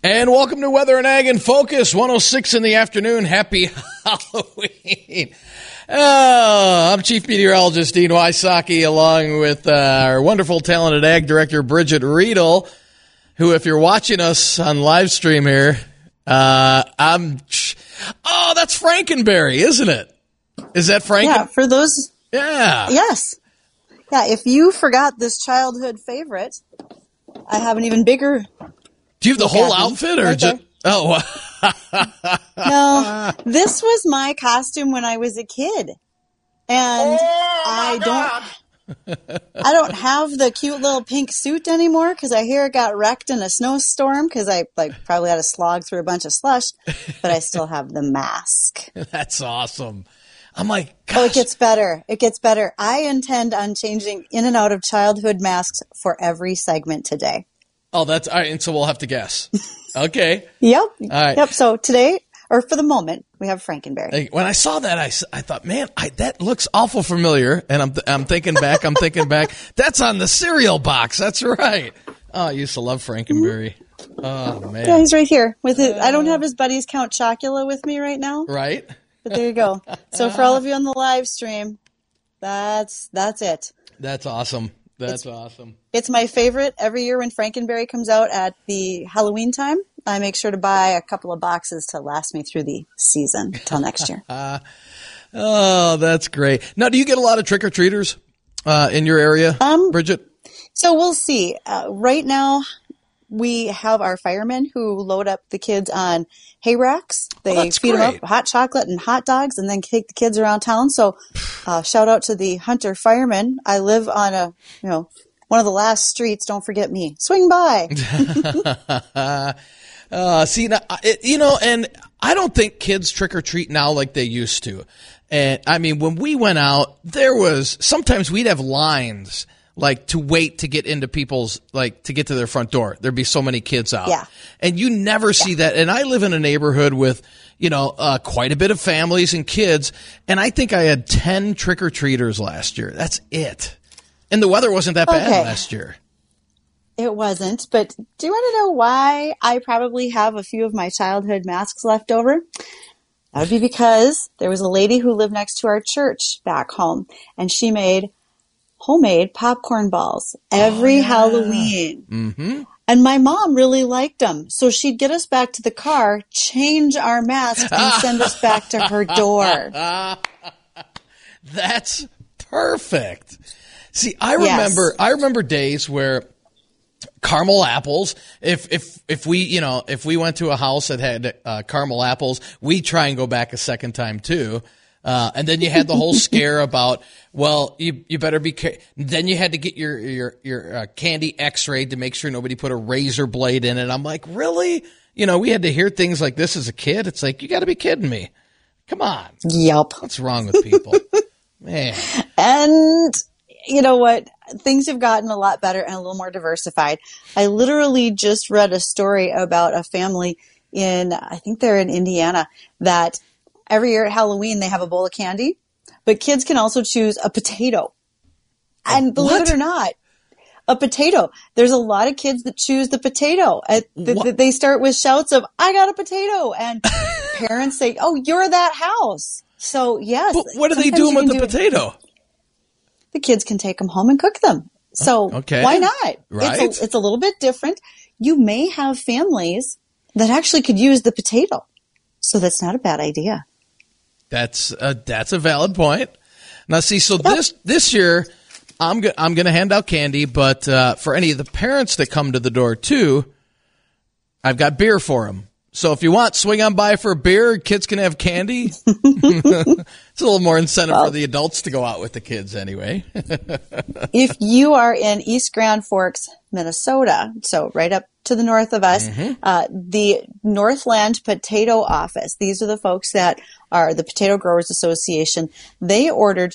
And welcome to Weather and Ag in Focus, 106 in the afternoon. Happy Halloween. I'm Chief Meteorologist Dean Wysocki, along with our wonderful, talented Ag Director, Bridget Riedel, who, if you're watching us on live stream here, that's Frankenberry, isn't it? Is that Franken? Yeah, for those. Yeah. Yes. Yeah, if you forgot this childhood favorite, I have an even bigger. Do you have the whole outfit, or right just? Oh, no. This was my costume when I was a kid, and I don't have the cute little pink suit anymore because I hear it got wrecked in a snowstorm because I probably had to slog through a bunch of slush, but I still have the mask. That's awesome. I'm like, gosh. Oh, it gets better. It gets better. I intend on changing in and out of childhood masks for every segment today. Oh, that's all right. And so we'll have to guess. Okay. Yep. All right. Yep. So today, or for the moment, we have Frankenberry. When I saw that, I thought, man, that looks awful familiar. And I'm thinking back. That's on the cereal box. That's right. Oh, I used to love Frankenberry. Oh, man. Yeah, he's right here with it. I don't have his buddies Count Chocula with me right now. Right. But there you go. So for all of you on the live stream, that's it. That's awesome. That's awesome. It's my favorite. Every year when Frankenberry comes out at the Halloween time, I make sure to buy a couple of boxes to last me through the season till next year. Oh, that's great. Now, do you get a lot of trick-or-treaters in your area, Bridget? So we'll see. Right now, we have our firemen who load up the kids on hay racks. They feed them up hot chocolate and hot dogs and then take the kids around town. So shout out to the Hunter firemen. I live on one of the last streets. Don't forget me. Swing by. And I don't think kids trick or treat now like they used to. And I mean, when we went out, sometimes we'd have lines like to wait to get into people's, like to get to their front door. There'd be so many kids out. Yeah. And you never see that. And I live in a neighborhood with, quite a bit of families and kids. And I think I had 10 trick-or-treaters last year. That's it. And the weather wasn't that bad last year. It wasn't. But do you want to know why I probably have a few of my childhood masks left over? That would be because there was a lady who lived next to our church back home, and she made homemade popcorn balls every Halloween. Mm-hmm. And my mom really liked them. So she'd get us back to the car, change our masks, and send us back to her door. That's perfect. See, I remember days where caramel apples, if we went to a house that had caramel apples, we try and go back a second time too. And then you had the whole scare about, well, you better be then you had to get your candy x-rayed to make sure nobody put a razor blade in it. I'm like, really? We had to hear things like this as a kid. It's like, you got to be kidding me. Come on. Yep. What's wrong with people? Man. And you know what? Things have gotten a lot better and a little more diversified. I literally just read a story about a family I think they're in Indiana, that every year at Halloween, they have a bowl of candy, but kids can also choose a potato. And believe it or not, a potato. There's a lot of kids that choose the potato. They start with shouts of, I got a potato. And parents say, oh, you're that house. So, yes. But what are they doing with the potato? The kids can take them home and cook them. So why not? Right. It's a little bit different. You may have families that actually could use the potato. So that's not a bad idea. That's a valid point. Now, see, so this year, I'm going to hand out candy, but for any of the parents that come to the door too, I've got beer for them. So if you want, swing on by for a beer. Kids can have candy. It's a little more incentive for the adults to go out with the kids anyway. If you are in East Grand Forks, Minnesota, so right up to the north of us, the Northland Potato Office, these are the folks that are the Potato Growers Association. They ordered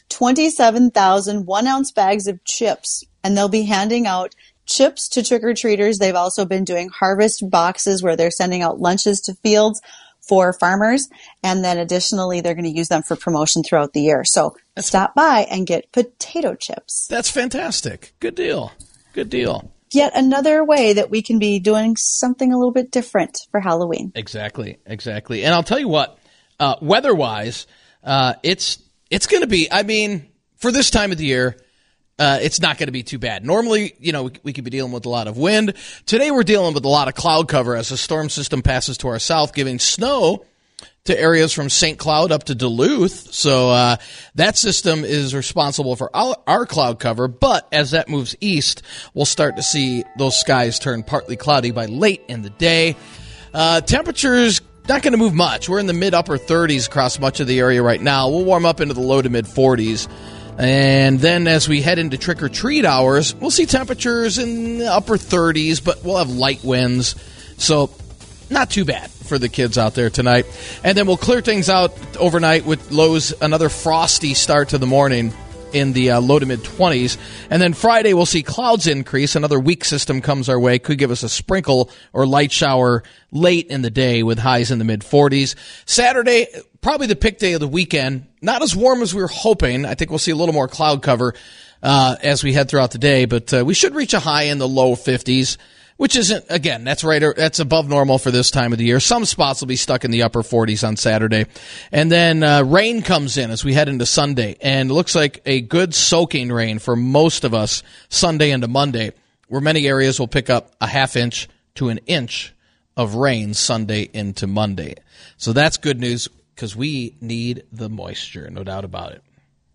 27,000 1-ounce bags of chips, and they'll be handing out chips to trick-or-treaters. They've also been doing harvest boxes where they're sending out lunches to fields for farmers. And then additionally, they're going to use them for promotion throughout the year. So stop by and get potato chips. That's fantastic. Good deal. Good deal. yet another way that we can be doing something a little bit different for Halloween. Exactly. And I'll tell you what, weather-wise, it's going to be, I mean, for this time of the year, it's not going to be too bad. Normally, we could be dealing with a lot of wind. Today, we're dealing with a lot of cloud cover as a storm system passes to our south, giving snow to areas from St. Cloud up to Duluth. So that system is responsible for our cloud cover. But as that moves east, we'll start to see those skies turn partly cloudy by late in the day. Temperatures not going to move much. We're in the mid-upper 30s across much of the area right now. We'll warm up into the low to mid-40s. And then as we head into trick-or-treat hours, we'll see temperatures in the upper 30s, but we'll have light winds. So not too bad for the kids out there tonight. And then we'll clear things out overnight with lows, another frosty start to the morning in the low to mid-20s. And then Friday, we'll see clouds increase. Another weak system comes our way. Could give us a sprinkle or light shower late in the day with highs in the mid-40s. Saturday, probably the pick day of the weekend. Not as warm as we were hoping. I think we'll see a little more cloud cover as we head throughout the day. But we should reach a high in the low 50s. Which isn't, again, that's above normal for this time of the year. Some spots will be stuck in the upper 40s on Saturday. And then rain comes in as we head into Sunday. And it looks like a good soaking rain for most of us Sunday into Monday, where many areas will pick up a half inch to an inch of rain Sunday into Monday. So that's good news because we need the moisture, no doubt about it.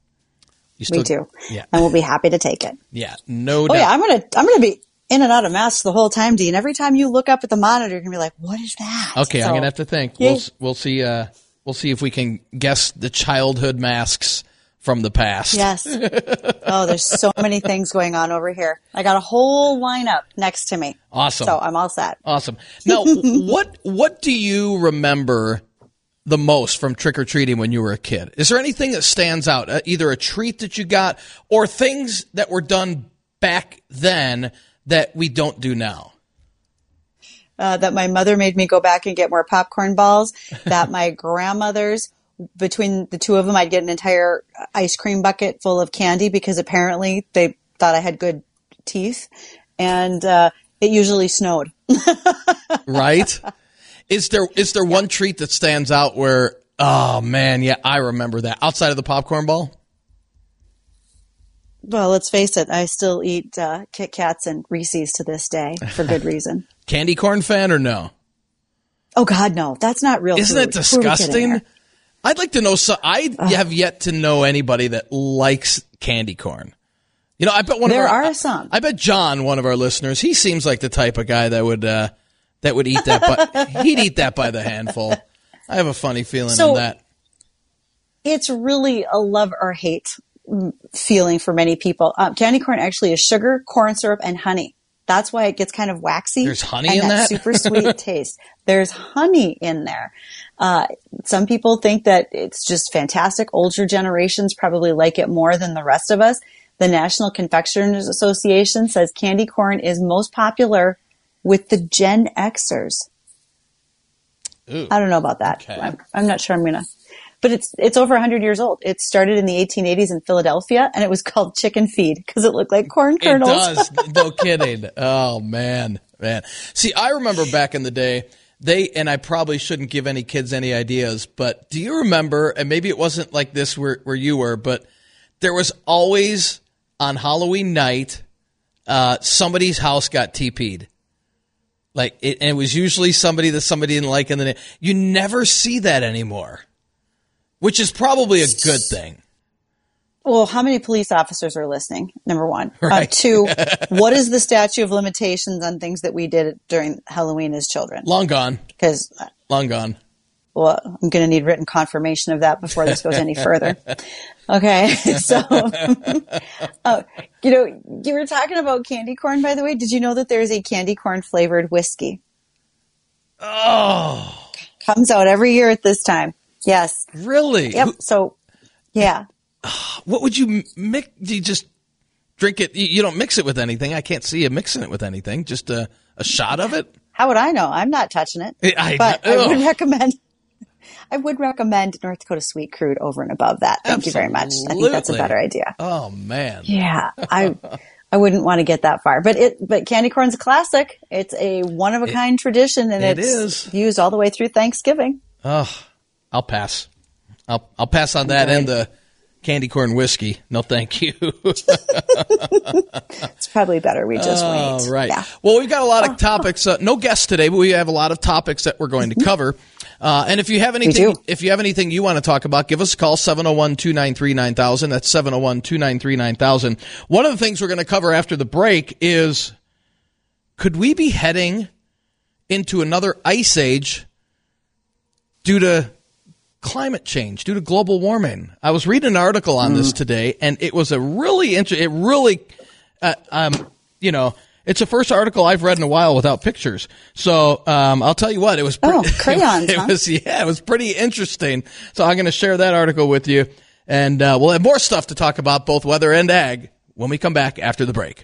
We do. Yeah. And we'll be happy to take it. Yeah, no doubt. Oh, yeah, I'm gonna be in and out of masks the whole time, Dean. Every time you look up at the monitor, you're going to be like, what is that? Okay, so, I'm going to have to think. Yeah. We'll see if we can guess the childhood masks from the past. Yes. Oh, there's so many things going on over here. I got a whole lineup next to me. Awesome. So I'm all set. Awesome. Now, what do you remember the most from trick-or-treating when you were a kid? Is there anything that stands out, either a treat that you got or things that were done back then that we don't do now? That my mother made me go back and get more popcorn balls. That my grandmothers, between the two of them, I'd get an entire ice cream bucket full of candy because apparently they thought I had good teeth. And it usually snowed. Right? Is there one treat that stands out where, oh man, yeah, I remember that, outside of the popcorn ball? Well, let's face it, I still eat Kit Kats and Reese's to this day for good reason. Candy corn fan or no? Oh, God, no. That's not real Isn't food. it disgusting? I'd like to know. I have yet to know anybody that likes candy corn. I bet there are some. I bet John, one of our listeners, he seems like the type of guy that would eat that, but he'd eat that by the handful. I have a funny feeling on that. It's really a love or hate feeling for many people. Candy corn actually is sugar, corn syrup, and honey. That's why it gets kind of waxy. There's honey in that? Super sweet taste. There's honey in there. Some people think that it's just fantastic. Older generations probably like it more than the rest of us. The National Confectioners Association says candy corn is most popular with the Gen Xers. Ooh, I don't know about that. Okay. I'm not sure I'm going to. But it's over 100 years old. It started in the 1880s in Philadelphia, and it was called Chicken Feed because it looked like corn kernels. It does. No kidding. Oh, man. See, I remember back in the day, and I probably shouldn't give any kids any ideas, but do you remember, and maybe it wasn't like this where you were, but there was always on Halloween night, somebody's house got TP'd. And it was usually somebody that somebody didn't like, and then you never see that anymore. Which is probably a good thing. Well, how many police officers are listening? Number one. Right. Two, what is the statute of limitations on things that we did during Halloween as children? Long gone. Long gone. Well, I'm going to need written confirmation of that before this goes any further. Okay. So, you were talking about candy corn, by the way. Did you know that there's a candy corn flavored whiskey? Oh. Comes out every year at this time. Yes. Really? Yep. So, yeah. What would you mix? Do you just drink it? You don't mix it with anything. I can't see you mixing it with anything. Just a shot of it? How would I know? I'm not touching it. But I would recommend North Dakota Sweet Crude over and above that. Thank you very much. I think that's a better idea. Oh, man. Yeah. I wouldn't want to get that far. But candy corn's a classic. It's a one of a kind tradition, and it's used all the way through Thanksgiving. Oh, I'll pass. I'll pass on that and the candy corn whiskey. No, thank you. It's probably better we just wait. Right. Yeah. Well, we've got a lot of topics. No guests today, but we have a lot of topics that we're going to cover. And if you have anything you want to talk about, give us a call, 701-293-9000. That's 701-293-9000. One of the things we're going to cover after the break is, could we be heading into another ice age due to climate change, due to global warming? I was reading an article on this today, and it was a really interesting, it's the first article I've read in a while without pictures. So, I'll tell you what, it was crayons, it was pretty interesting. So I'm going to share that article with you, and we'll have more stuff to talk about, both weather and ag, when we come back after the break.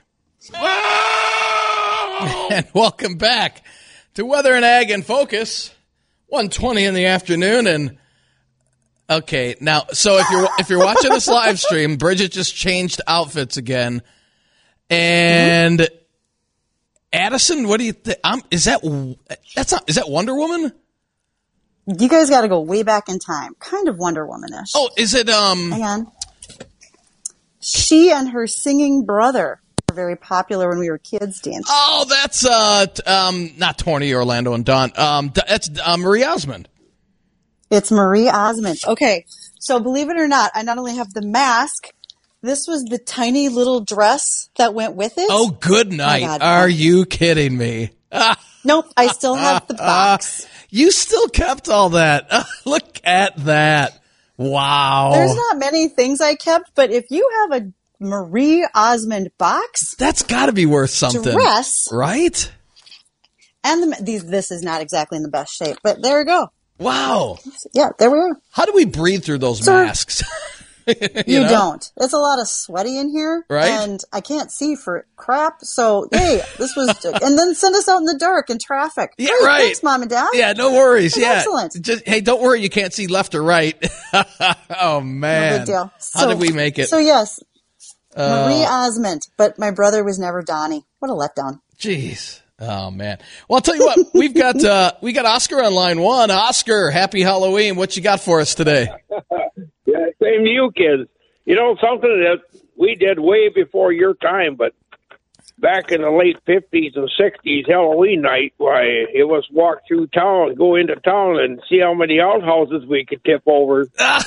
And welcome back to Weather and Ag in Focus, 1:20 in the afternoon, and okay, now, so if you're watching this live stream, Bridget just changed outfits again, and Addison, what do you think? Is that Wonder Woman? You guys got to go way back in time, kind of Wonder Woman-ish. Oh, is it? Hang on. She and her singing brother were very popular when we were kids, Dan. Oh, that's not Tony, Orlando, and Dawn. That's Marie Osmond. It's Marie Osmond. Okay, so believe it or not, I not only have the mask, this was the tiny little dress that went with it. Oh, good night. Oh, are you kidding me? Nope, I still have the box. You still kept all that. Look at that. Wow. There's not many things I kept, but if you have a Marie Osmond box, that's got to be worth something. Dress. Right? And this is not exactly in the best shape, but there we go. Wow. Yeah, there we are. How do we breathe through those masks? you don't. It's a lot of sweaty in here. Right. And I can't see for crap. So, hey, this was, and then send us out in the dark in traffic. Yeah, Great, right. Thanks, Mom and Dad. Yeah, no worries. Yeah. Excellent. Just, hey, don't worry. You can't see left or right. Oh, man. No big deal. How did we make it? So, yes, Marie Osmond, but my brother was never Donnie. What a letdown. Jeez. Oh, man. Well, I'll tell you what, we got Oscar on line one. Oscar, happy Halloween. What you got for us today? Yeah, same to you kids. You know, something that we did way before your time, but back in the late 50s and 60s, Halloween night, why, it was walk through town, go into town, and see how many outhouses we could tip over. Back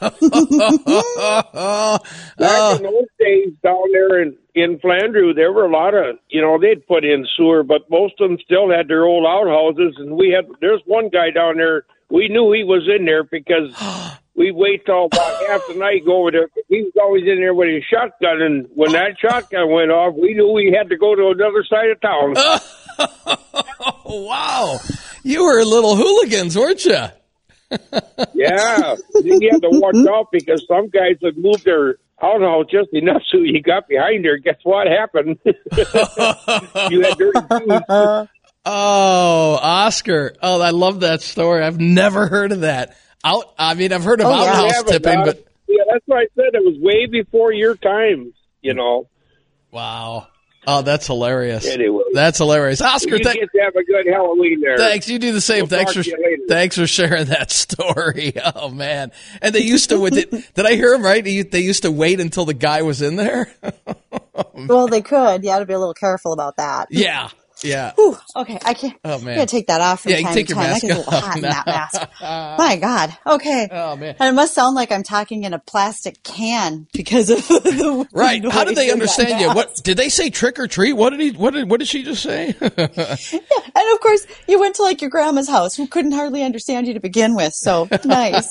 in those days, down there in Flandreau, there were a lot of, they'd put in sewer, but most of them still had their old outhouses, and there's one guy down there, we knew he was in there because we'd wait till about half the night, go over there. He was always in there with his shotgun, and when that shotgun went off, we knew we had to go to another side of town. Wow. You were little hooligans, weren't you? Yeah. Then you had to watch out because some guys would move their outhouse just enough so you got behind there. Guess what happened? You had dirty shoes. Oh, Oscar. Oh, I love that story. I've never heard of that. I've heard of outhouse tipping, but yeah, that's what I said. It was way before your time, Wow. Oh, that's hilarious. Anyway. That's hilarious. Oscar, you get to have a good Halloween there. Thanks. You do the same. We'll Thanks for sharing that story. Oh, man. And they used to, did I hear him right? They used to wait until the guy was in there? Well, they could. You had to be a little careful about that. Yeah. Yeah. Whew, okay, I can't. Oh, man. I gotta take that off from time take to your time. mask I get a little hot in that mask. My God. Okay. Oh, man. And it must sound like I'm talking in a plastic can because of the right. How did they understand you? What did they say? Trick or treat? What did she just say? Yeah. And of course, you went to like your grandma's house, who couldn't hardly understand you to begin with. So nice.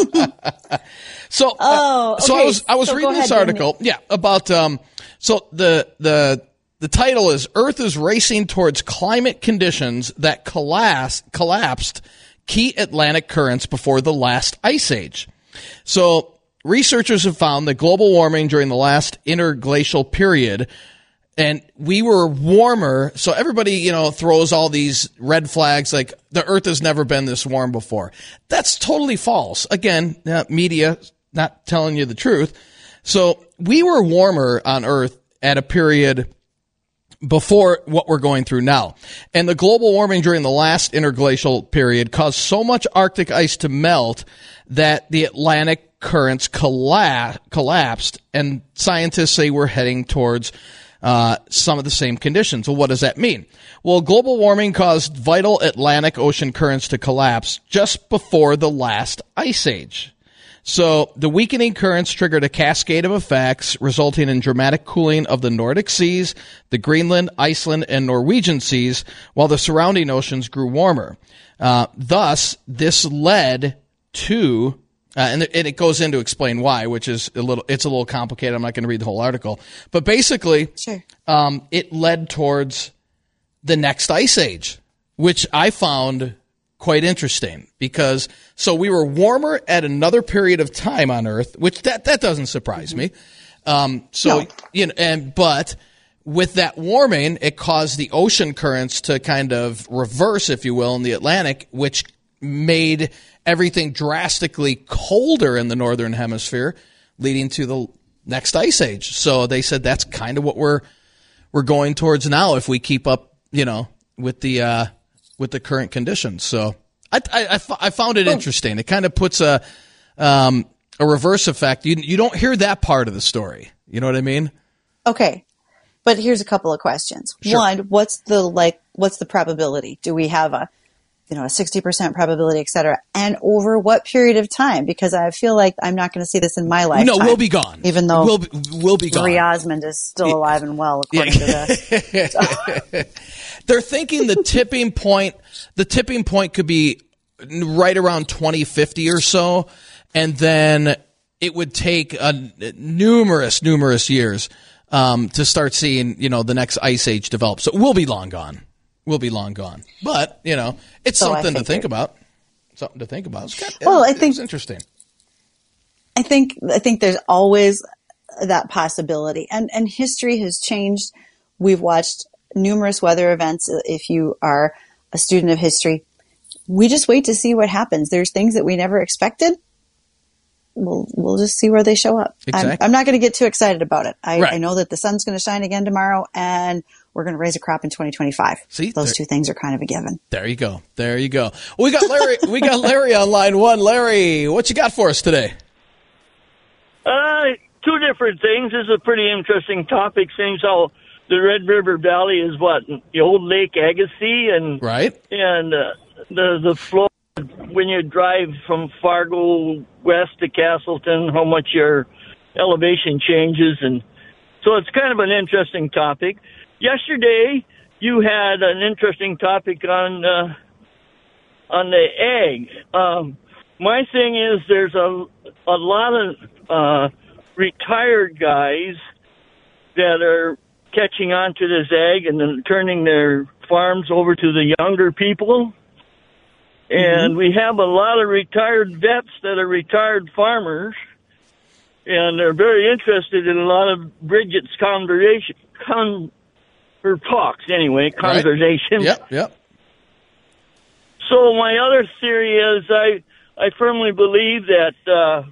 So I was reading this article. Yeah, about so the title is Earth is Racing Towards Climate Conditions That Collapsed Key Atlantic Currents Before the Last Ice Age. So researchers have found that global warming during the last interglacial period, and we were warmer. So everybody, throws all these red flags like the Earth has never been this warm before. That's totally false. Again, media not telling you the truth. So we were warmer on Earth at a period before what we're going through now. And the global warming during the last interglacial period caused so much Arctic ice to melt that the Atlantic currents collapsed, and scientists say we're heading towards some of the same conditions. Well, what does that mean? Well, global warming caused vital Atlantic Ocean currents to collapse just before the last ice age. So the weakening currents triggered a cascade of effects, resulting in dramatic cooling of the Nordic seas, the Greenland, Iceland, and Norwegian seas, while the surrounding oceans grew warmer. Thus, this led to, and it goes in to explain why, which is it's a little complicated. I'm not going to read the whole article, but basically, sure. It led towards the next ice age, which I found quite interesting, because so we were warmer at another period of time on Earth, which that doesn't surprise me. But with that warming, it caused the ocean currents to kind of reverse, if you will, in the Atlantic, which made everything drastically colder in the northern hemisphere, leading to the next ice age. So they said that's kind of what we're going towards now if we keep up, with the current conditions. So I found it interesting. It kind of puts a reverse effect. You don't hear that part of the story. You know what I mean? Okay. But here's a couple of questions. Sure. One, what's the probability? Do we have a 60% probability, et cetera? And over what period of time? Because I feel like I'm not going to see this in my lifetime. No, we'll be gone. Even though we'll be gone. Marie Osmond is still alive and well, according to this. They're thinking the tipping point could be right around 2050 or so, and then it would take numerous years to start seeing, the next ice age develop. So we'll be long gone. But, it's something to think about. Something to think about. I think it's interesting. I think there's always that possibility. And history has changed. We've watched numerous weather events. If you are a student of history, we just wait to see what happens. There's things that we never expected. We'll just see where they show up. Exactly. I'm not going to get too excited about it. Right. I know that the sun's going to shine again tomorrow, and we're going to raise a crop in 2025. See, those two things are kind of a given. There you go. Well, we got Larry. We got Larry on line one. Larry, what you got for us today? Two different things. This is a pretty interesting topic. Seems how the Red River Valley is the old Lake Agassiz, and right, and the flow when you drive from Fargo west to Castleton, how much your elevation changes, and so it's kind of an interesting topic. Yesterday, you had an interesting topic on the ag. My thing is, there's a lot of retired guys that are catching on to this ag and then turning their farms over to the younger people. And we have a lot of retired vets that are retired farmers, and they're very interested in a lot of Bridget's conversation. Yep. So my other theory is I firmly believe that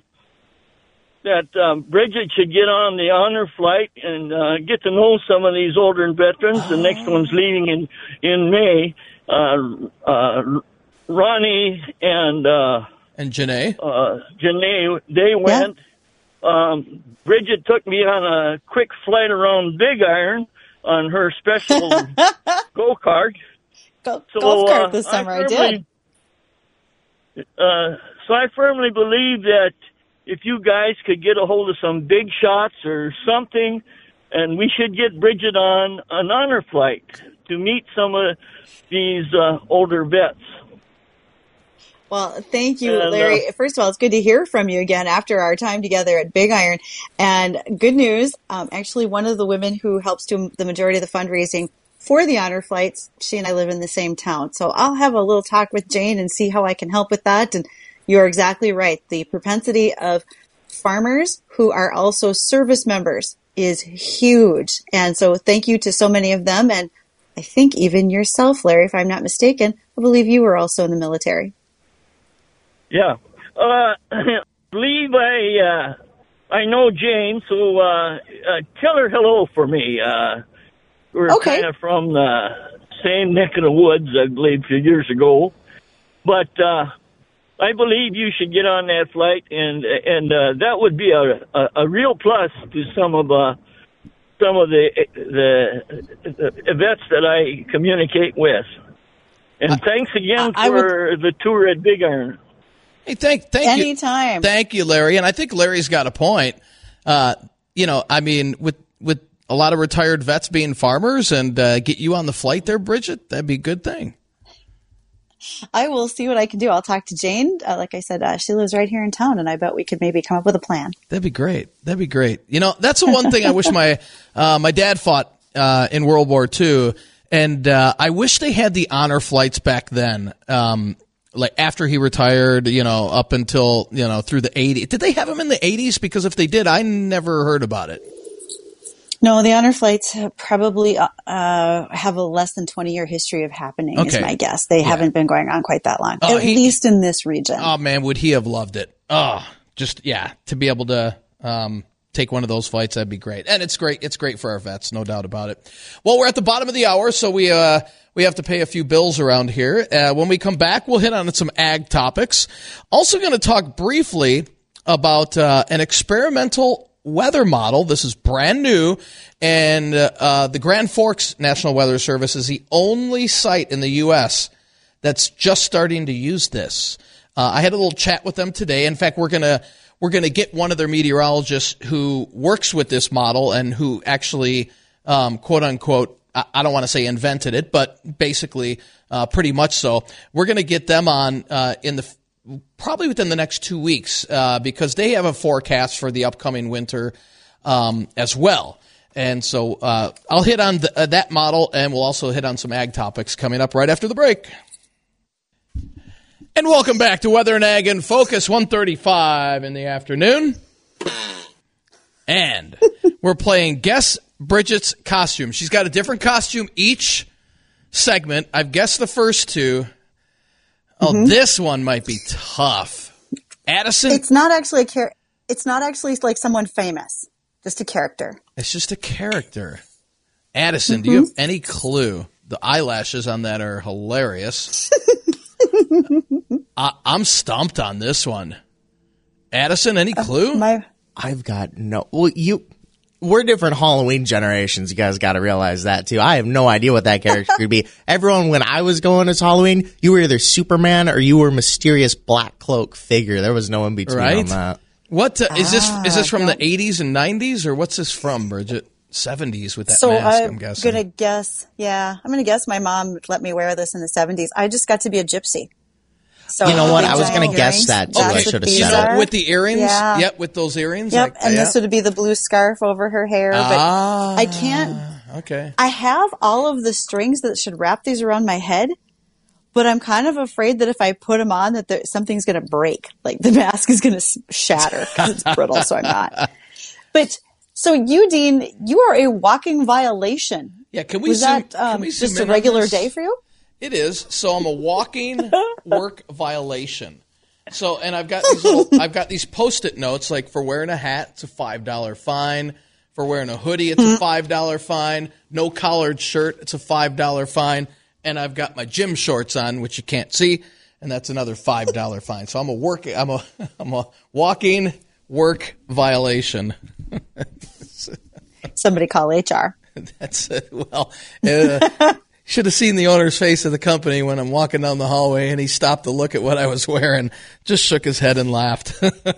Bridget should get on the honor flight and get to know some of these older veterans. The next one's leaving in May. Ronnie and Janae. Janae, they went. Yeah. Bridget took me on a quick flight around Big Iron on her special go-kart. Golf cart this summer, I did. So I firmly believe that if you guys could get a hold of some big shots or something, and we should get Bridget on an honor flight to meet some of these older vets. Well, thank you, Larry. First of all, it's good to hear from you again after our time together at Big Iron. And good news, actually one of the women who helps do the majority of the fundraising for the honor flights, she and I live in the same town. So I'll have a little talk with Jane and see how I can help with that. And you're exactly right. The propensity of farmers who are also service members is huge. And so thank you to so many of them. And I think even yourself, Larry, if I'm not mistaken, I believe you were also in the military. Yeah. I believe I I know Jane, so tell her hello for me. We're kind of from the same neck of the woods, I believe, a few years ago. But I believe you should get on that flight, and that would be a real plus to some of the vets that I communicate with. And thanks again for the tour at Big Iron. Hey, thank you. Anytime. Thank you, Larry. And I think Larry's got a point. I mean, with a lot of retired vets being farmers and get you on the flight there, Bridget, that'd be a good thing. I will see what I can do. I'll talk to Jane. Like I said, she lives right here in town, and I bet we could maybe come up with a plan. That'd be great. That'd be great. That's the one thing I wish my dad fought in World War II, and I wish they had the honor flights back then. Like after he retired, up until, through the 80s. Did they have him in the 80s? Because if they did, I never heard about it. No, the honor flights probably have a less than 20-year history of happening, is my guess. They haven't been going on quite that long, at least in this region. Oh, man, would he have loved it? Oh, to be able to take one of those flights, that'd be great. And it's great. It's great for our vets, no doubt about it. Well, we're at the bottom of the hour, so we have to pay a few bills around here. When we come back, we'll hit on some ag topics. Also going to talk briefly about an experimental weather model. This is brand new, and the Grand Forks National Weather Service is the only site in the U.S. that's just starting to use this. I had a little chat with them today. In fact, we're gonna get one of their meteorologists who works with this model and who actually, quote unquote, I don't want to say invented it, but basically pretty much so. We're going to get them on probably within the next 2 weeks because they have a forecast for the upcoming winter as well. And so I'll hit on that model, and we'll also hit on some ag topics coming up right after the break. And welcome back to Weather and Ag in Focus, 1:35 in the afternoon. And we're playing Guess Bridget's Costume. She's got a different costume each segment. I've guessed the first two. Oh, This one might be tough. Addison? It's not actually it's not actually like someone famous. Just a character. It's just a character. Addison, do you have any clue? The eyelashes on that are hilarious. I'm stumped on this one. Addison, any clue? I've got no. Well, we're different Halloween generations. You guys got to realize that too. I have no idea what that character could be. Everyone, when I was going as Halloween, you were either Superman or you were a mysterious black cloak figure. There was no in between on that. What is this? Is this from the 80s and 90s, or what's this from, Bridget? 70s with that mask, I'm guessing. I'm going to guess my mom let me wear this in the 70s. I just got to be a gypsy. So you know what? I was going to guess that too. I should have said it. With the earrings? Yeah. Yep, with those earrings? Yep, this would be the blue scarf over her hair. But I can't. Okay. I have all of the strings that should wrap these around my head, but I'm kind of afraid that if I put them on, that something's going to break. Like the mask is going to shatter because it's brittle, so I'm not. But so you, Dean, you are a walking violation. Yeah, can we Was that just a regular day for you? It is. So I'm a walking work violation. So, and I've got these Post-it notes, like for wearing a hat, it's a $5 fine. For wearing a hoodie, it's a $5 fine. No collared shirt, it's a $5 fine. And I've got my gym shorts on, which you can't see, and that's another $5 fine. So I'm a walking work violation. Somebody call HR. That's should have seen the owner's face of the company when I'm walking down the hallway, and he stopped to look at what I was wearing, just shook his head and laughed.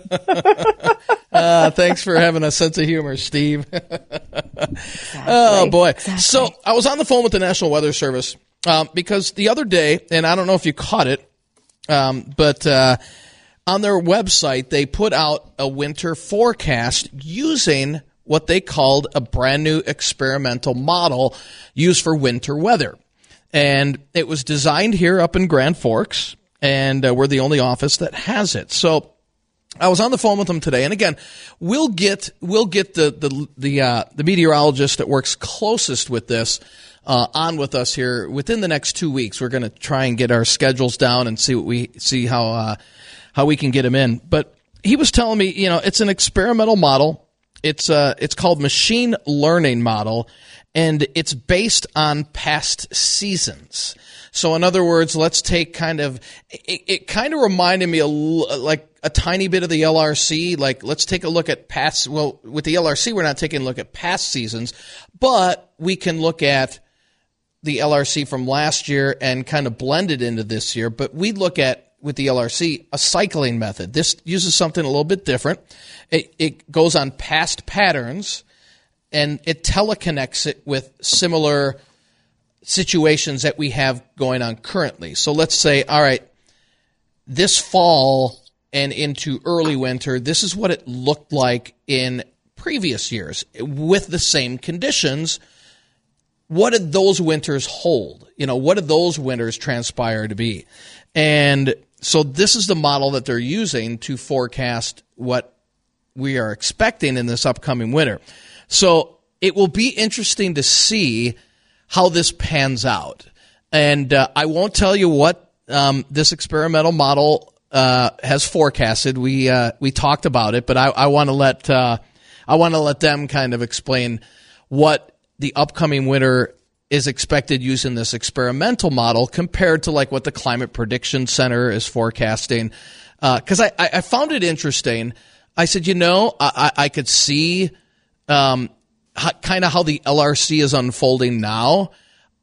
Thanks for having a sense of humor, Steve. Exactly. Oh, boy. Exactly. So I was on the phone with the National Weather Service because the other day, and I don't know if you caught it, but on their website, they put out a winter forecast using what they called a brand new experimental model used for winter weather. And it was designed here up in Grand Forks, and we're the only office that has it. So I was on the phone with them today, and again, we'll get the meteorologist that works closest with this on with us here within the next 2 weeks. We're going to try and get our schedules down and see how we can get him in. But he was telling me, it's an experimental model. It's called machine learning model, and it's based on past seasons. So in other words, let's take it kind of reminded me like a tiny bit of the LRC. Like, let's take a look at with the LRC, we're not taking a look at past seasons, but we can look at the LRC from last year and kind of blend it into this year. But we look at, with the LRC, a cycling method. This uses something a little bit different. It goes on past patterns, and it teleconnects it with similar situations that we have going on currently. So let's say, all right, this fall and into early winter, this is what it looked like in previous years with the same conditions. What did those winters hold? What did those winters transpire to be? And so this is the model that they're using to forecast what we are expecting in this upcoming winter. So it will be interesting to see how this pans out. And I won't tell you what this experimental model has forecasted. We talked about it, but I want to let them kind of explain what the upcoming winter is expected using this experimental model compared to like what the Climate Prediction Center is forecasting. Because I found it interesting. I said, I could see kind of how the LRC is unfolding now.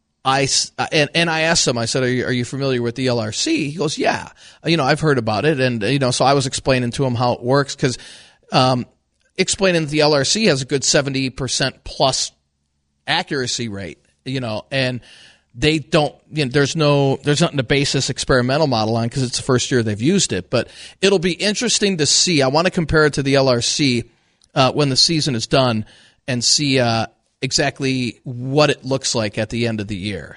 And I asked him, I said, are you familiar with the LRC? He goes, yeah, I've heard about it. And, so I was explaining to him how it works, because explaining that the LRC has a good 70% plus accuracy rate, and they don't, there's nothing to base this experimental model on because it's the first year they've used it. But it'll be interesting to see. I want to compare it to the LRC when the season is done and see exactly what it looks like at the end of the year.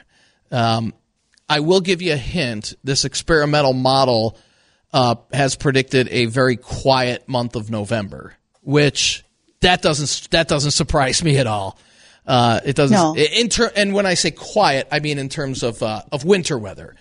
I will give you a hint. This experimental model has predicted a very quiet month of November, which that doesn't surprise me at all. It doesn't. No. And when I say quiet, I mean in terms of winter weather.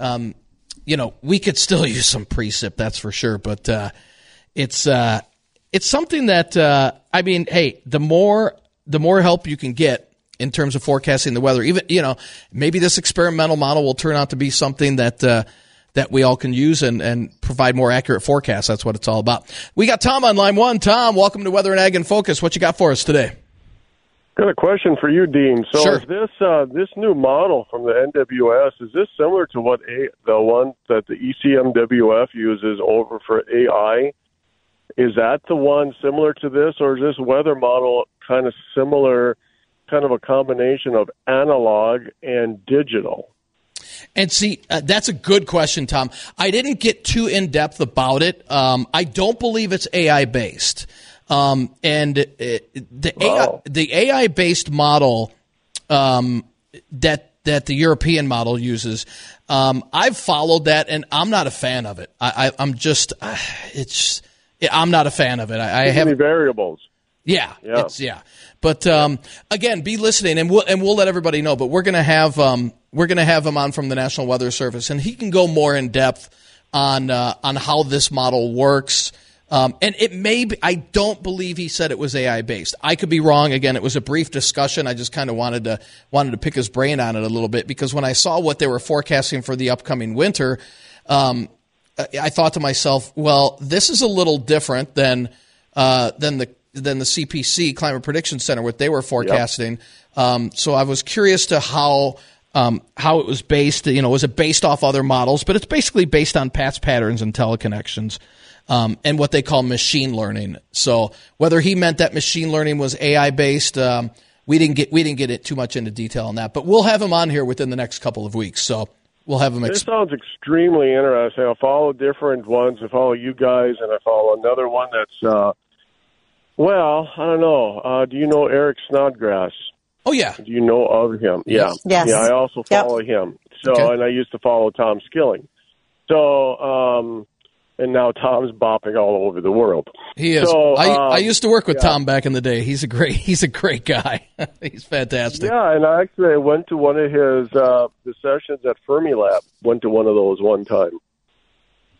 We could still use some precip, that's for sure. But it's something that hey, the more help you can get in terms of forecasting the weather, even maybe this experimental model will turn out to be something that we all can use and provide more accurate forecasts. That's what it's all about. We got Tom on line one. Tom, welcome to Weather and Ag in Focus. What you got for us today? Got a question for you, Dean. So sure. Is this new model from the NWS, is this similar to what the one that the ECMWF uses over for AI? Is that the one similar to this, or is this weather model kind of similar, kind of a combination of analog and digital? And see, that's a good question, Tom. I didn't get too in-depth about it. I don't believe it's AI-based. The AI-based model that the European model uses, I've followed that, and I'm not a fan of it. I'm not a fan of it. I have many variables. Yeah. But again, be listening, and we'll let everybody know. But we're gonna have him on from the National Weather Service, and he can go more in depth on how this model works. And it may be, I don't believe he said it was AI based. I could be wrong. Again, it was a brief discussion. I just kind of wanted to pick his brain on it a little bit, because when I saw what they were forecasting for the upcoming winter, I thought to myself, well, this is a little different than the CPC Climate Prediction Center, what they were forecasting. Yep. So I was curious to how it was based. Was it based off other models? But it's basically based on past patterns and teleconnections. And what they call machine learning. So whether he meant that machine learning was AI based, we didn't get it too much into detail on that. But we'll have him on here within the next couple of weeks. So we'll have him. This sounds extremely interesting. I follow different ones. I follow you guys, and I follow another one that's. Well, I don't know. Do you know Eric Snodgrass? Oh yeah. Do you know of him? Yeah. Yes. Yeah. I also follow him. So, okay. And I used to follow Tom Skilling. So. And now Tom's bopping all over the world. He is. So, I used to work with Tom back in the day. He's a great guy. He's fantastic. Yeah, and I went to one of his the sessions at Fermilab. Went to one of those one time.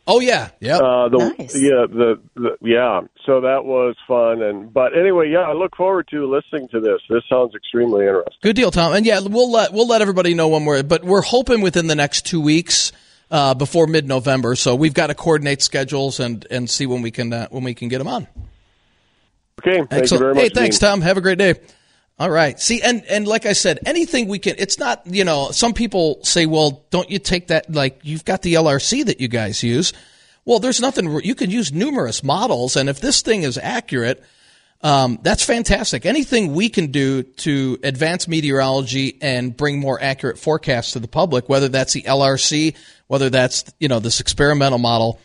Oh yeah, yeah. Nice. Yeah. So that was fun, but anyway, I look forward to listening to this. This sounds extremely interesting. Good deal, Tom. And yeah, we'll let everybody know when we're hoping within the next 2 weeks before mid-November. So we've got to coordinate schedules and see when we can get them on. Okay, thank you very much. Hey, thanks, Tom. Have a great day. All right. See, and like I said, anything we can, it's not, some people say, well, don't you take that, like, you've got the LRC that you guys use. Well, there's nothing, you can use numerous models, and if this thing is accurate, that's fantastic. Anything we can do to advance meteorology and bring more accurate forecasts to the public, whether that's the LRC, whether that's, this experimental model,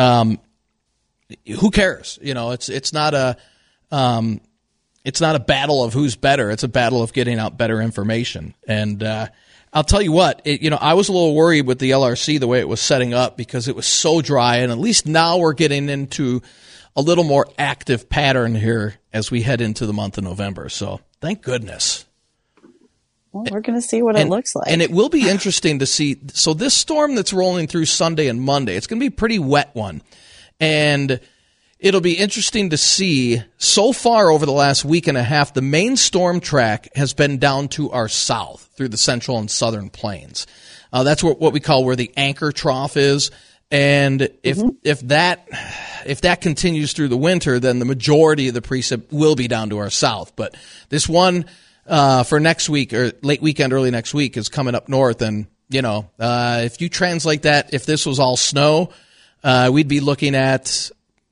who cares? It's not a battle of who's better. It's a battle of getting out better information. And I'll tell you what, I was a little worried with the LRC the way it was setting up because it was so dry. And at least now we're getting into a little more active pattern here as we head into the month of November. So thank goodness. Well, we're going to see what it looks like. And it will be interesting to see. So this storm that's rolling through Sunday and Monday, it's going to be a pretty wet one. And it'll be interesting to see, so far over the last week and a half, the main storm track has been down to our south through the central and southern plains. That's what we call where the anchor trough is. And if that continues through the winter, then the majority of the precip will be down to our south. But this one for next week or late weekend, early next week is coming up north. And, if you translate that, if this was all snow, we'd be looking at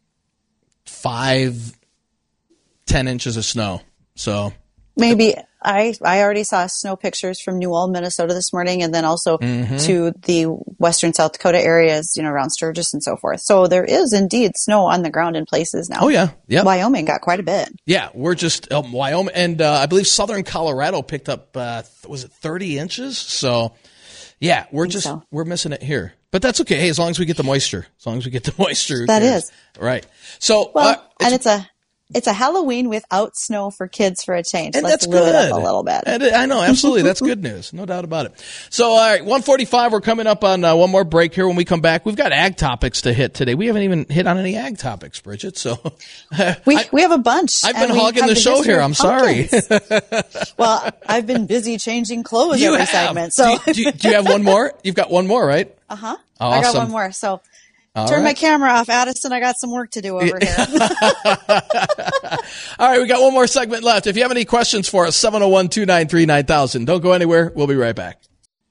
5-10 inches of snow. So maybe I already saw snow pictures from New Ulm, Minnesota this morning, and then also to the western South Dakota areas, around Sturgis and so forth. So there is indeed snow on the ground in places now. Oh yeah. Wyoming got quite a bit. Yeah, we're just Wyoming, and I believe southern Colorado picked up was it 30 inches? So yeah, we're missing it here. But that's okay. Hey, as long as we get the moisture. That is. Right. So, and it's a Halloween without snow for kids for a change. And Let's that's good. Live it up a little bit. And I know, absolutely. That's good news. No doubt about it. So, all right, 1:45, we're coming up on one more break here. When we come back, we've got ag topics to hit today. We haven't even hit on any ag topics, Bridget. So we have a bunch. I've been hogging the show here. I'm sorry. Well, I've been busy changing clothes every segment. So do you have one more? You've got one more, right? Uh-huh. Awesome. I got one more. So turn my camera off, Addison. I got some work to do over here. All right, we got one more segment left. If you have any questions for us, 701-293-9000. Don't go anywhere. We'll be right back.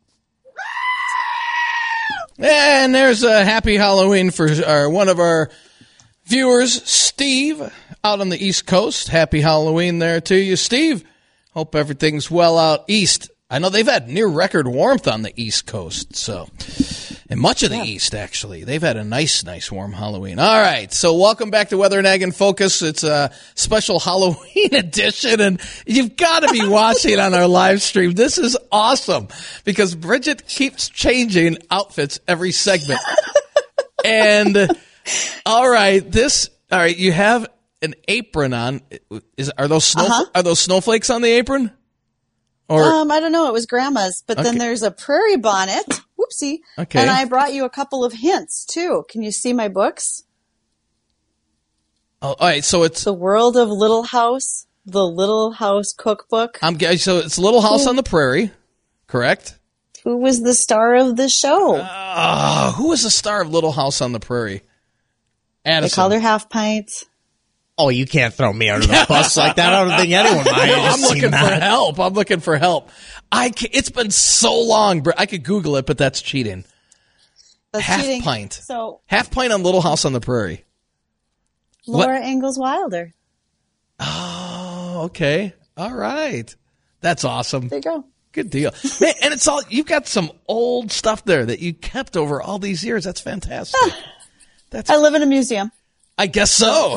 And there's a happy Halloween for one of our viewers, Steve, out on the East Coast. Happy Halloween there to you, Steve. Hope everything's well out east. I know they've had near record warmth on the East Coast, and much of the East, actually. They've had a nice warm Halloween. All right, so welcome back to Weather and Ag in Focus. It's a special Halloween edition, and you've got to be watching on our live stream. This is awesome because Bridget keeps changing outfits every segment. And, all right, you have an apron on. Are those snowflakes on the apron? Or I don't know. It was Grandma's, but then there's a prairie bonnet. Whoopsie. Okay. And I brought you a couple of hints too. Can you see my books? Oh, all right. So it's The World of Little House, the Little House Cookbook. So it's Little House on the Prairie, correct? Who was the star of the show? Who was the star of Little House on the Prairie? Addison. They called her Half Pint. Oh, you can't throw me under the bus like that. I don't think anyone might have I'm looking seen for that. help. I'm looking for help. It's been so long. I could Google it, but that's cheating. That's Half cheating. Pint. So Half Pint on Little House on the Prairie. Laura Ingalls Wilder. Oh, okay. All right. That's awesome. There you go. Good deal. Man, and you've got some old stuff there that you kept over all these years. That's fantastic. I live in a museum. I guess so.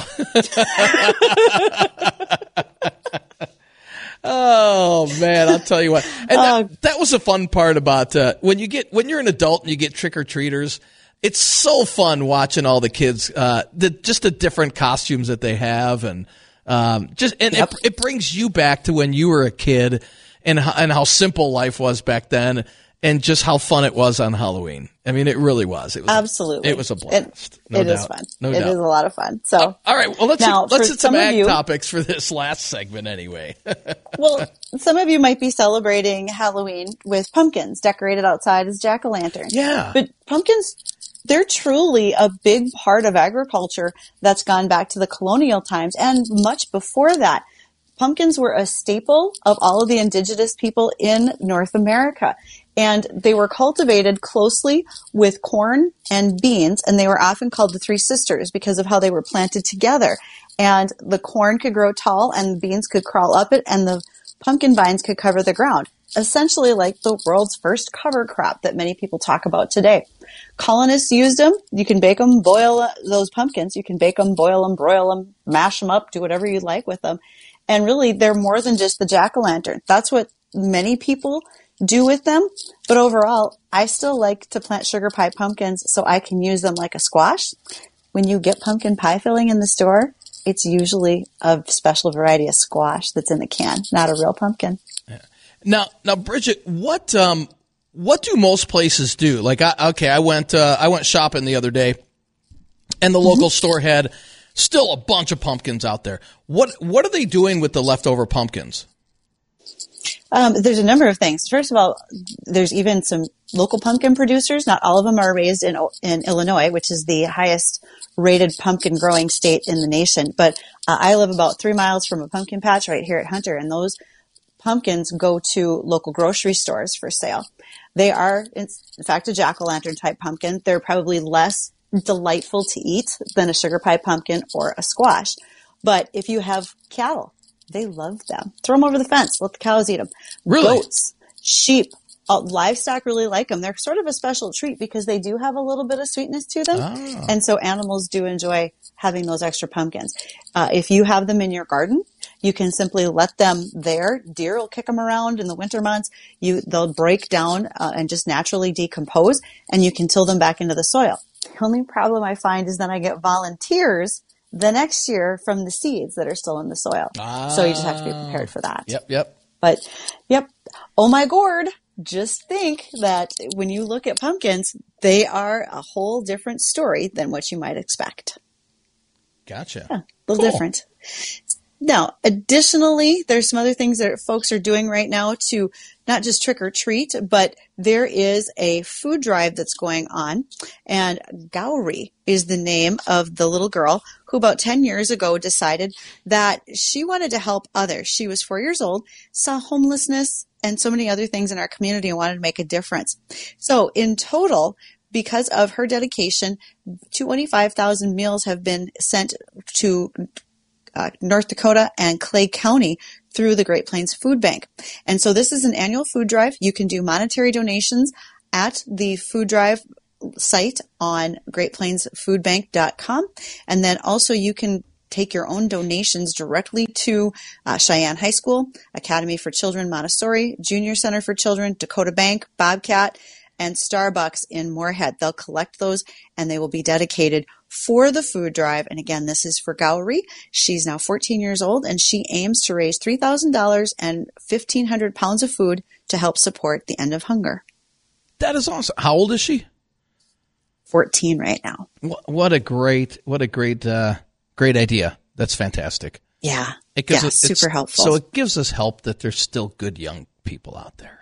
Oh man, I'll tell you what. And that was a fun part about when you're an adult and you get trick or treaters. It's so fun watching all the kids, just the different costumes that they have, and it brings you back to when you were a kid and how simple life was back then. and just how fun it was on Halloween. I mean, it really was. It was absolutely. It was a blast. It is fun. It is a lot of fun. So, all right. Well, let's hit some ag topics for this last segment, anyway. Well, some of you might be celebrating Halloween with pumpkins decorated outside as jack-o'-lanterns. Yeah, but pumpkins, they're truly a big part of agriculture that's gone back to the colonial times and much before that. Pumpkins were a staple of all of the indigenous people in North America, and they were cultivated closely with corn and beans, and they were often called the Three Sisters because of how they were planted together. And the corn could grow tall, and the beans could crawl up it, and the pumpkin vines could cover the ground, essentially like the world's first cover crop that many people talk about today. Colonists used them. You can bake them, boil those pumpkins. You can bake them, boil them, broil them, mash them up, do whatever you like with them. And really, they're more than just the jack-o'-lantern. That's what many people do with them. But overall, I still like to plant sugar pie pumpkins so I can use them like a squash. When you get pumpkin pie filling in the store, it's usually a special variety of squash that's in the can, not a real pumpkin. Yeah. Now, Bridget, what do most places do? Like, I went shopping the other day, and the local store had still a bunch of pumpkins out there. What are they doing with the leftover pumpkins? There's a number of things. First of all, there's even some local pumpkin producers. Not all of them are raised in Illinois, which is the highest rated pumpkin growing state in the nation. But I live about 3 miles from a pumpkin patch right here at Hunter, and those pumpkins go to local grocery stores for sale. They are, in fact, a jack-o'-lantern type pumpkin. They're probably less delightful to eat than a sugar pie pumpkin or a squash. But if you have cattle, they love them. Throw them over the fence. Let the cows eat them. Really? Goats, sheep, livestock really like them. They're sort of a special treat because they do have a little bit of sweetness to them. Oh. And so animals do enjoy having those extra pumpkins. If you have them in your garden, you can simply let them there. Deer will kick them around in the winter months. They'll break down and just naturally decompose, and you can till them back into the soil. The only problem I find is then I get volunteers the next year from the seeds that are still in the soil. So you just have to be prepared for that. Yep. But, oh my gourd, just think that when you look at pumpkins, they are a whole different story than what you might expect. Gotcha. Yeah, a little different. Now, additionally, there's some other things that folks are doing right now to not just trick or treat, but there is a food drive that's going on, and Gowrie is the name of the little girl who about 10 years ago decided that she wanted to help others. She was 4 years old, saw homelessness and so many other things in our community and wanted to make a difference. So in total, because of her dedication, 25,000 meals have been sent to North Dakota and Clay County through the Great Plains Food Bank. And so this is an annual food drive. You can do monetary donations at the food drive site on greatplainsfoodbank.com. And then also you can take your own donations directly to Cheyenne High School, Academy for Children Montessori, Junior Center for Children, Dakota Bank, Bobcat, and Starbucks in Moorhead. They'll collect those and they will be dedicated for the food drive. And again, this is for Gowrie. She's now 14 years old and she aims to raise $3,000 and 1,500 pounds of food to help support the end of hunger. That is awesome. How old is she? 14 right now. What a great idea. That's fantastic. Yeah. It's super helpful. So it gives us hope that there's still good young people out there.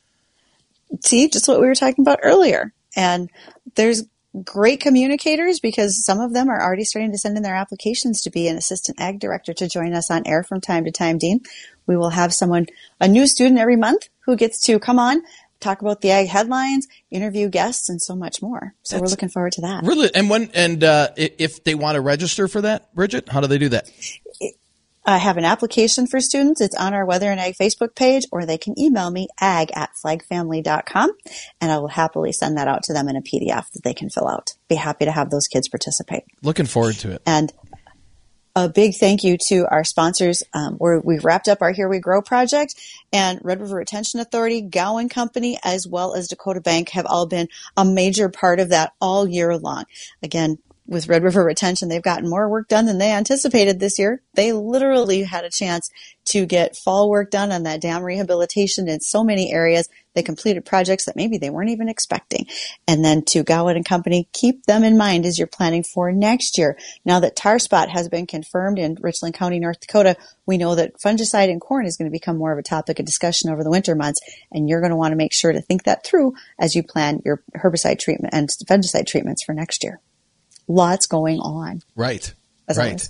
See, just what we were talking about earlier. And there's great communicators because some of them are already starting to send in their applications to be an assistant ag director to join us on air from time to time, Dean. We will have a new student every month who gets to come on, talk about the ag headlines, interview guests, and so much more. So we're looking forward to that. Really? And if they want to register for that, Bridget, how do they do that? I have an application for students. It's on our Weather and Ag Facebook page, or they can email me ag@flagfamily.com, and I will happily send that out to them in a PDF that they can fill out. Be happy to have those kids participate. Looking forward to it. And a big thank you to our sponsors. We've wrapped up our Here We Grow project, and Red River Retention Authority, Gowan Company, as well as Dakota Bank have all been a major part of that all year long. Again, with Red River Retention, they've gotten more work done than they anticipated this year. They literally had a chance to get fall work done on that dam rehabilitation in so many areas. They completed projects that maybe they weren't even expecting. And then to Gowan and Company, keep them in mind as you're planning for next year. Now that tar spot has been confirmed in Richland County, North Dakota, we know that fungicide in corn is going to become more of a topic of discussion over the winter months. And you're going to want to make sure to think that through as you plan your herbicide treatment and fungicide treatments for next year. Lots going on. Right. As right.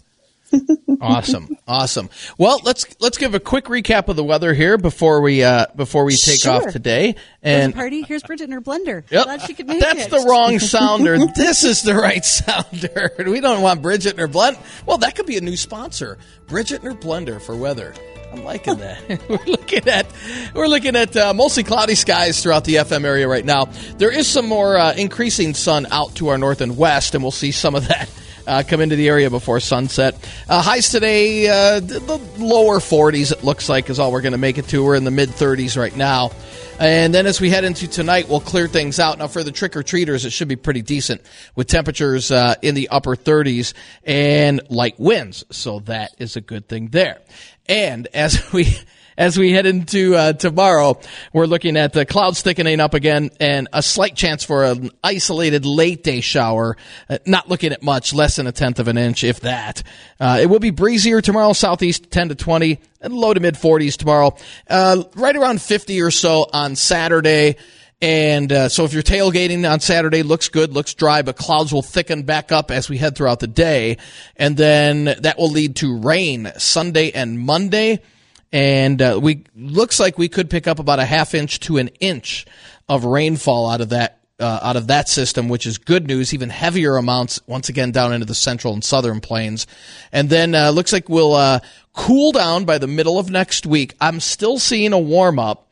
Awesome. Well, let's give a quick recap of the weather here before we take off today. And party, here's Bridget and her blender. Yep, glad she could make that's it. the wrong sounder. This is the right sounder. We don't want Bridget and her blend. Well, that could be a new sponsor. Bridget and her blender for weather. I'm liking that. We're looking at mostly cloudy skies throughout the FM area right now. There is some more increasing sun out to our north and west, and we'll see some of that come into the area before sunset. Highs today, the lower 40s, it looks like, is all we're going to make it to. We're in the mid-30s right now. And then as we head into tonight, we'll clear things out. Now, for the trick-or-treaters, it should be pretty decent with temperatures in the upper 30s and light winds. So that is a good thing there. And as we head into tomorrow, we're looking at the clouds thickening up again and a slight chance for an isolated late-day shower. Not looking at much, less than 1/10 of an inch, if that. It will be breezier tomorrow, southeast 10 to 20, and low to mid-40s tomorrow. Right around 50 or so on Saturday. And so if you're tailgating on Saturday, looks good, looks dry, but clouds will thicken back up as we head throughout the day. And then that will lead to rain Sunday and Monday. And looks like we could pick up about a 1/2 inch to 1 inch of rainfall out of that system, which is good news. Even heavier amounts once again down into the central and southern plains. And then looks like we'll cool down by the middle of next week. I'm still seeing a warm up.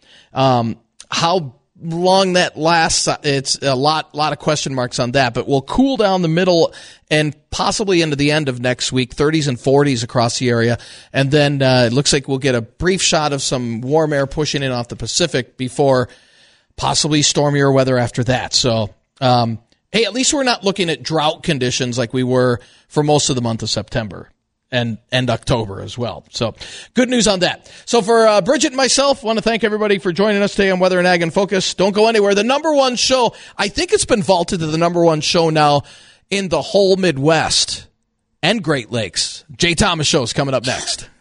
How long that lasts, it's a lot of question marks on that, but we'll cool down the middle and possibly into the end of next week, 30s and 40s across the area. And then it looks like we'll get a brief shot of some warm air pushing in off the Pacific before possibly stormier weather after that. So, hey, at least we're not looking at drought conditions like we were for most of the month of September. And October as well. So good news on that. So for Bridget and myself, want to thank everybody for joining us today on Weather and Ag in Focus. Don't go anywhere. The number one show, I think it's been vaulted to the number one show now in the whole Midwest and Great Lakes. Jay Thomas Show is coming up next.